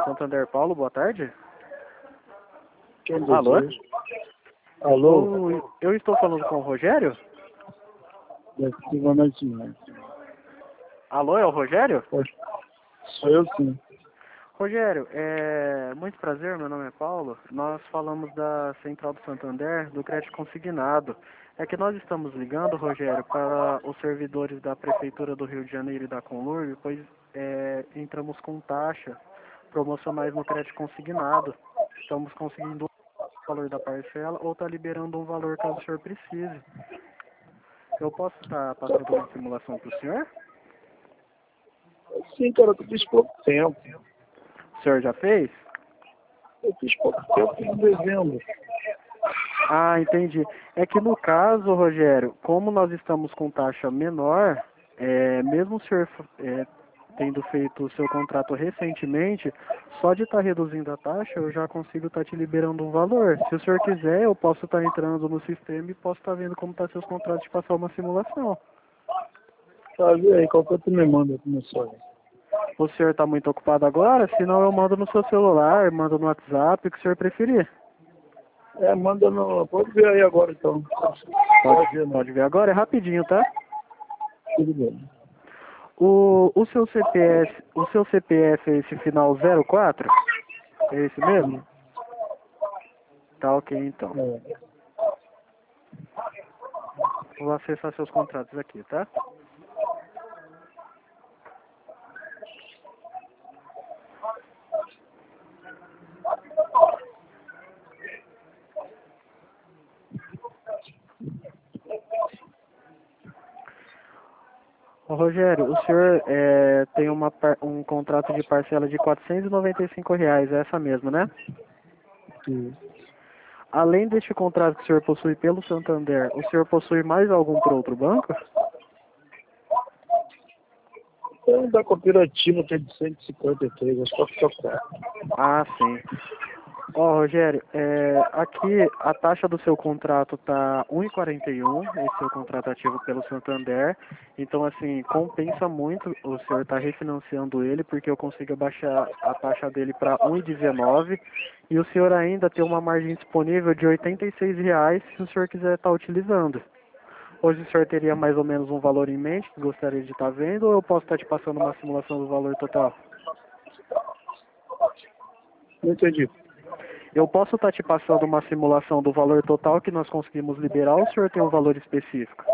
Santander Paulo, boa tarde. Alô? Alô? Eu estou falando com o Rogério? Boa noite, não. Alô, é o Rogério? Sou eu sim. Rogério, muito prazer, meu nome é Paulo. Nós falamos da Central do Santander, do crédito consignado. É que nós estamos ligando, Rogério, para os servidores da Prefeitura do Rio de Janeiro e da Conlurb, pois entramos com taxa promocionais no crédito consignado. Estamos conseguindo o valor da parcela ou está liberando um valor caso o senhor precise. Eu posso estar passando uma simulação para o senhor? Sim, cara, eu fiz pouco tempo. O senhor já fez? Eu fiz pouco tempo em dezembro. Ah, entendi. É que no caso, Rogério, como nós estamos com taxa menor, mesmo o senhor tendo feito o seu contrato recentemente, só de estar reduzindo a taxa, eu já consigo estar te liberando um valor. Se o senhor quiser, eu posso estar entrando no sistema e posso estar vendo como estão seus contratos e passar uma simulação. Tá, vê aí, qualquer tu me manda pro meu sonho. O senhor está muito ocupado agora? Senão eu mando no seu celular, mando no WhatsApp, o que o senhor preferir. Manda no... Pode ver aí agora, então. Pode ver agora, é rapidinho, tá? Tudo bem. O seu CPF é esse final 04? É esse mesmo? Tá ok, então. Vou acessar seus contratos aqui, tá? Ô, Rogério, o senhor tem um contrato de parcela de R$ 495, é essa mesmo, né? Sim. Além deste contrato que o senhor possui pelo Santander, o senhor possui mais algum por outro banco? Tem da cooperativa que é de 153, acho que fica 4. Ah, sim. Ó, Rogério, aqui a taxa do seu contrato tá 1,41, esse seu contrato ativo pelo Santander. Então, assim, compensa muito o senhor estar refinanciando ele, porque eu consigo abaixar a taxa dele para 1,19 e o senhor ainda tem uma margem disponível de R$ 86 se o senhor quiser estar utilizando. Hoje o senhor teria mais ou menos um valor em mente que gostaria de estar vendo, ou eu posso estar te passando uma simulação do valor total? Não entendi. Eu posso estar te passando uma simulação do valor total que nós conseguimos liberar, ou o senhor tem um valor específico?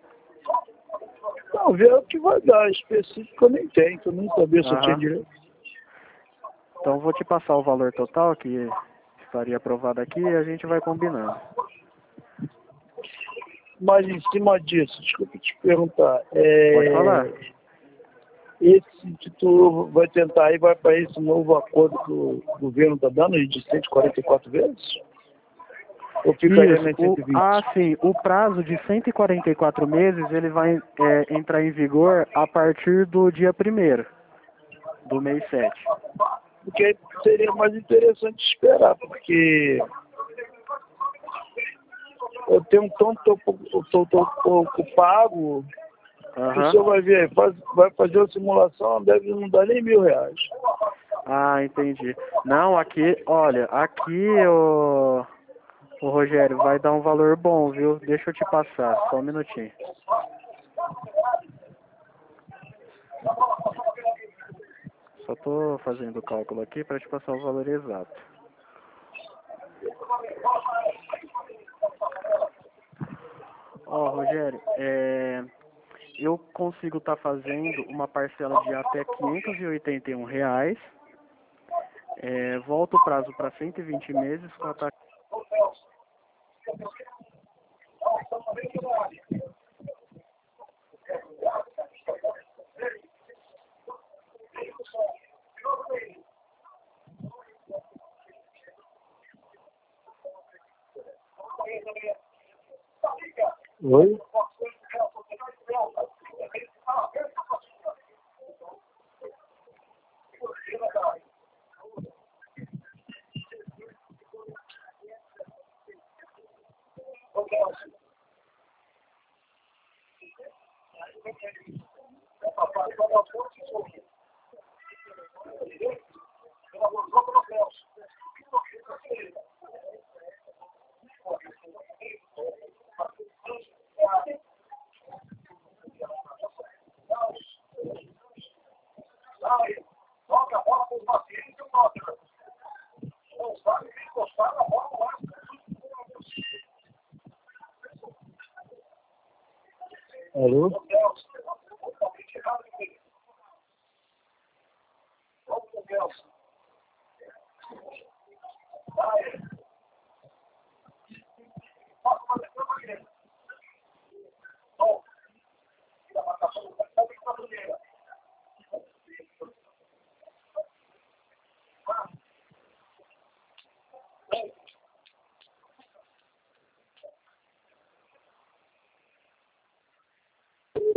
Não, ver o que vai dar. Específico eu nem tenho, que eu nem sabia se eu tinha Aham. direito. Então eu vou te passar o valor total que estaria aprovado aqui e a gente vai combinando. Mas em cima disso, desculpa te perguntar. Pode falar. Esse que tu vai tentar aí, vai para esse novo acordo que o governo está dando de 144 vezes? Ou ficaria Isso. em 120? Sim. O prazo de 144 meses, ele vai entrar em vigor a partir do dia 1º do mês 7. Porque aí seria mais interessante esperar, porque eu tenho um tanto pouco pago, o senhor vai ver aí, vai fazer a simulação, deve não dar nem R$ 1.000. Ah, entendi. Não, aqui, olha, o Rogério, vai dar um valor bom, viu? Deixa eu te passar, só um minutinho. Só tô fazendo o cálculo aqui para te passar o valor exato. Ó, Rogério, eu consigo estar fazendo uma parcela de até R$ 581. Volta o prazo para 120 meses com a taxa. Oi? Alô?